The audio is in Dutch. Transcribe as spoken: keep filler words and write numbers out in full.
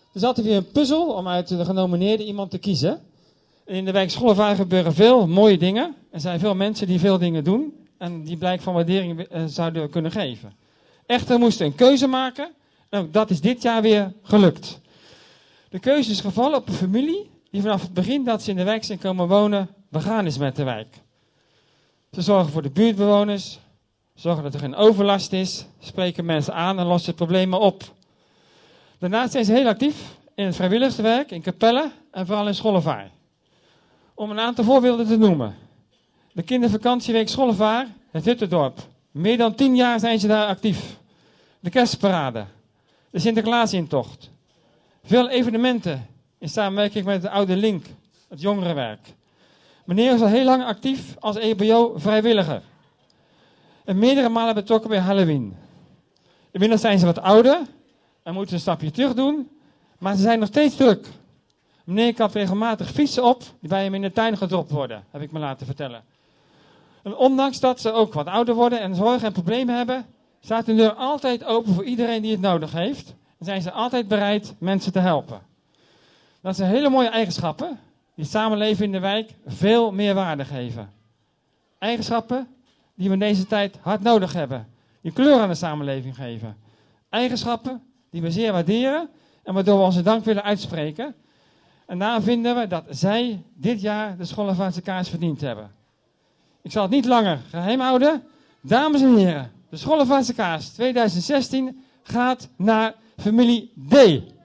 is altijd weer een puzzel om uit de genomineerden iemand te kiezen. En in de wijk Schollevaar gebeuren veel mooie dingen. Er zijn veel mensen die veel dingen doen en die blijk van waardering uh, zouden kunnen geven. Echter moesten een keuze maken en ook dat is dit jaar weer gelukt. De keuze is gevallen op een familie die vanaf het begin dat ze in de wijk zijn komen wonen begaan is met de wijk. Ze zorgen voor de buurtbewoners, zorgen dat er geen overlast is, spreken mensen aan en lossen problemen op. Daarnaast zijn ze heel actief in het vrijwilligerswerk, in Capelle en vooral in Schollevaar. Om een aantal voorbeelden te noemen. De kindervakantieweek Schollevaar, het Huttendorp. Meer dan tien jaar zijn ze daar actief. De kerstparade, de Sinterklaasintocht. Veel evenementen in samenwerking met de Oude Link, het jongerenwerk. Meneer is al heel lang actief als E B O-vrijwilliger. En meerdere malen betrokken bij Halloween. Inmiddels zijn ze wat ouder en moeten een stapje terug doen, maar ze zijn nog steeds druk. Meneer kapt regelmatig fietsen op die bij hem in de tuin gedropt worden, heb ik me laten vertellen. En ondanks dat ze ook wat ouder worden en zorgen en problemen hebben, staat de deur altijd open voor iedereen die het nodig heeft. En zijn ze altijd bereid mensen te helpen. Dat zijn hele mooie eigenschappen die het samenleven in de wijk veel meer waarde geven. Eigenschappen die we in deze tijd hard nodig hebben. Die kleur aan de samenleving geven. Eigenschappen die we zeer waarderen en waardoor we onze dank willen uitspreken. En daarom vinden we dat zij dit jaar de Schollevaartse kaars verdiend hebben. Ik zal het niet langer geheim houden. Dames en heren, de Schollevaartse kaars tweeduizend zestien gaat naar familie D.